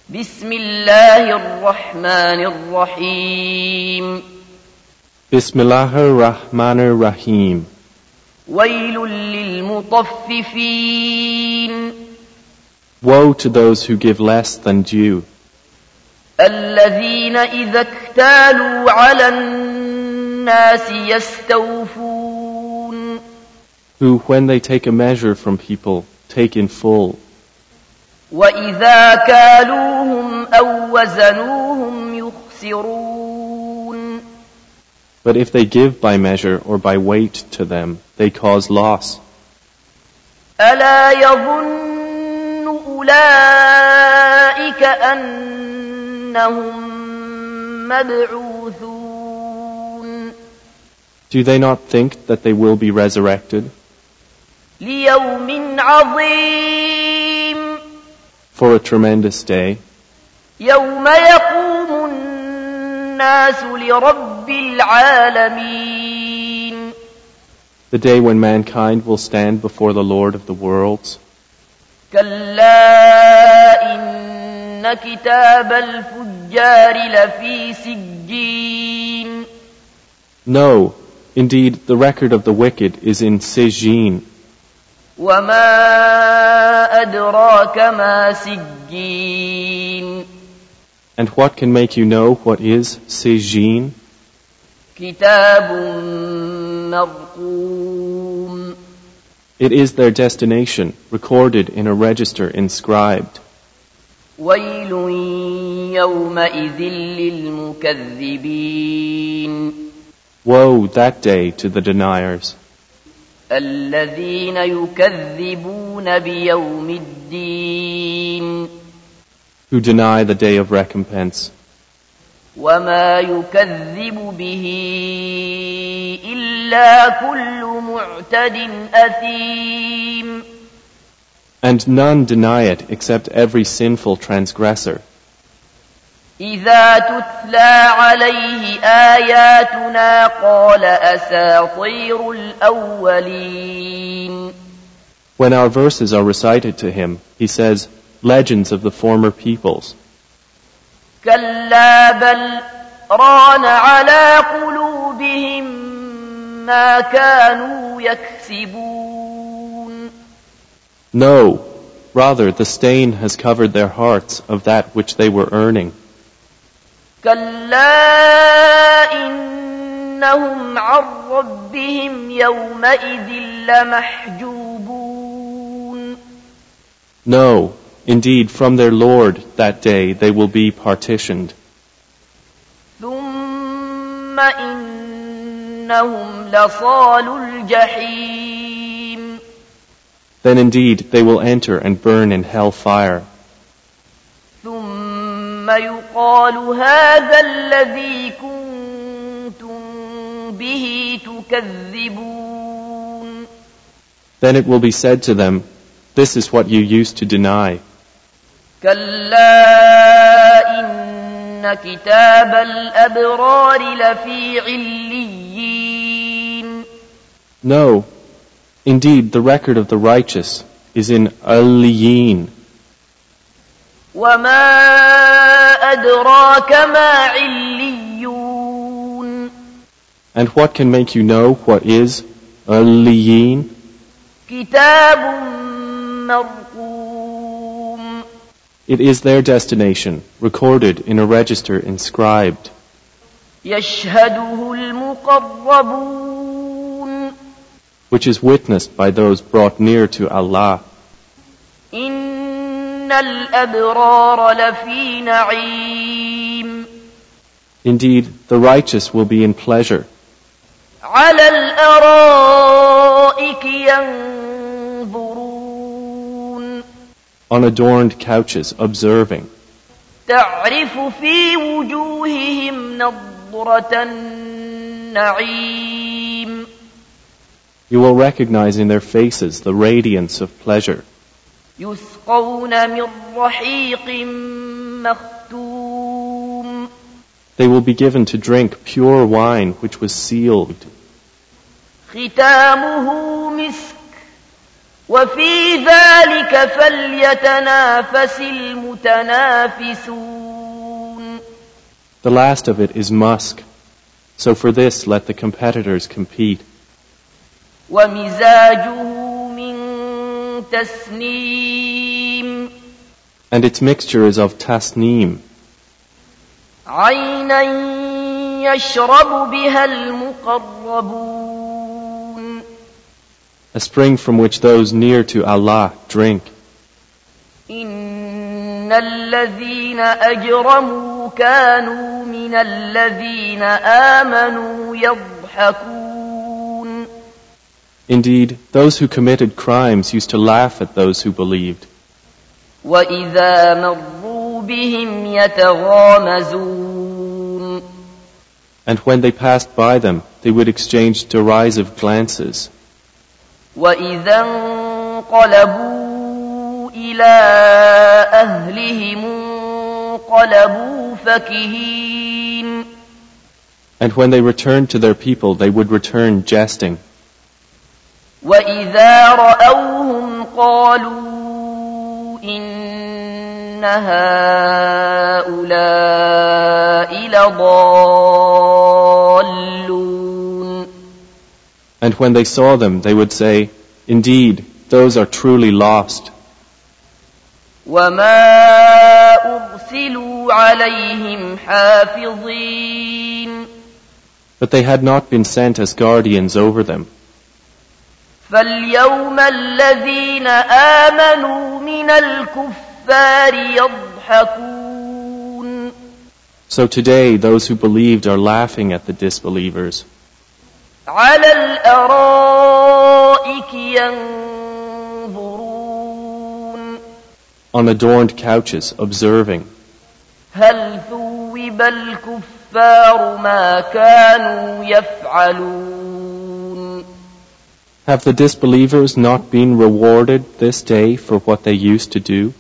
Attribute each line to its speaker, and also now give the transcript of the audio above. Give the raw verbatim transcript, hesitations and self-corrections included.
Speaker 1: بسم الله الرحمن الرحيم
Speaker 2: بسم الله الرحمن الرحيم
Speaker 1: ويل للمطففين
Speaker 2: Woe to those who give less than due,
Speaker 1: الذين إذا اكتالوا على الناس يستوفون
Speaker 2: who, when they take a measure from people, take in full,
Speaker 1: وإذا كالوهم أو وزنوهم يخسرون
Speaker 2: but if they give by measure or by weight to them, they cause loss.
Speaker 1: ألا يظن أولئك أنهم مبعوثون
Speaker 2: Do they not think that they will be resurrected
Speaker 1: ليوم عظيم
Speaker 2: for a tremendous day,
Speaker 1: يوم يقوم الناس لرب العالمين
Speaker 2: the day when mankind will stand before the Lord of the worlds?
Speaker 1: كلا إن كتاب الفجار لفي سجين
Speaker 2: No, indeed, the record of the wicked is in Sijin.
Speaker 1: وما أدراك ما سجين
Speaker 2: And what can make you know what is Sijin?
Speaker 1: كتاب مرقوم
Speaker 2: It is their destination, recorded in a register inscribed.
Speaker 1: ويل يومئذ للمكذبين
Speaker 2: Woe that day to the deniers,
Speaker 1: الذين يكذبون بيوم الدين
Speaker 2: who deny the day of recompense.
Speaker 1: وما يكذب به إلا كل معتد أثيم
Speaker 2: And none deny it except every sinful transgressor.
Speaker 1: إذا تتلى عليه آياتنا قال أساطير الأولين
Speaker 2: When our verses are recited to him, he says, legends of the former peoples.
Speaker 1: كلا بل ران على قلوبهم ما كانوا يكسبون
Speaker 2: No, rather the stain has covered their hearts of that which they were earning.
Speaker 1: كلا إنهم عن ربهم يومئذ لمحجوبون
Speaker 2: No, indeed, from their Lord that day they will be partitioned.
Speaker 1: ثم إنهم لصالو الجحيم
Speaker 2: Then indeed they will enter and burn in hell fire.
Speaker 1: ثم يقال هذا الذي كنتم به تكذبون
Speaker 2: Then it will be said to them, this is what you used to deny.
Speaker 1: كلا إن كتاب الأبرار لفي عليين
Speaker 2: No, indeed the record of the righteous is in Aliyin.
Speaker 1: وما أدراك ما عليون
Speaker 2: And what can make you know what is Aliyin?
Speaker 1: كتاب مرقوم
Speaker 2: It is their destination, recorded in a register inscribed,
Speaker 1: يشهده المقربون
Speaker 2: which is witnessed by those brought near to Allah.
Speaker 1: إن الأبرار لفي نعيم
Speaker 2: Indeed, the righteous will be in pleasure,
Speaker 1: على الأرائك ينظرون
Speaker 2: on adorned couches, observing.
Speaker 1: تعرف في وجوههم نضرة النعيم
Speaker 2: You will recognize in their faces the radiance of pleasure.
Speaker 1: يسقون من رحيق مختوم
Speaker 2: They will be given to drink pure wine which was sealed,
Speaker 1: ختامه مسك وفي ذلك فليتنافس المتنافسون.
Speaker 2: The last of it is musk. So for this let the competitors compete.
Speaker 1: ومزاجه من تسنيم.
Speaker 2: And its mixture is of tasneem.
Speaker 1: عينا يشرب بها المقربون.
Speaker 2: A spring from which those near to Allah drink.
Speaker 1: إن الذين أجرموا كانوا من الذين آمنوا يضحكون.
Speaker 2: Indeed, those who committed crimes used to laugh at those who believed.
Speaker 1: وإذا مروا بهم يتغامزون.
Speaker 2: And when they passed by them, they would exchange derisive glances.
Speaker 1: وإذا انقلبوا إلى أهلهم انقلبوا فكهين.
Speaker 2: And when they returned to their people, they would return jesting.
Speaker 1: وإذا رأوهم قالوا إن هؤلاء لضالون.
Speaker 2: And when they saw them, they would say, indeed, those are truly lost.
Speaker 1: وما أرسلوا عليهم حافظين.
Speaker 2: But they had not been sent as guardians over them.
Speaker 1: فاليوم الذين آمنوا من الكفار يضحكون.
Speaker 2: So today those who believed are laughing at the disbelievers.
Speaker 1: على الأرائك ينظرون.
Speaker 2: On adorned couches, observing.
Speaker 1: هل ثوب الكفار ما كانوا يفعلون.
Speaker 2: Have the disbelievers not been rewarded this day for what they used to do?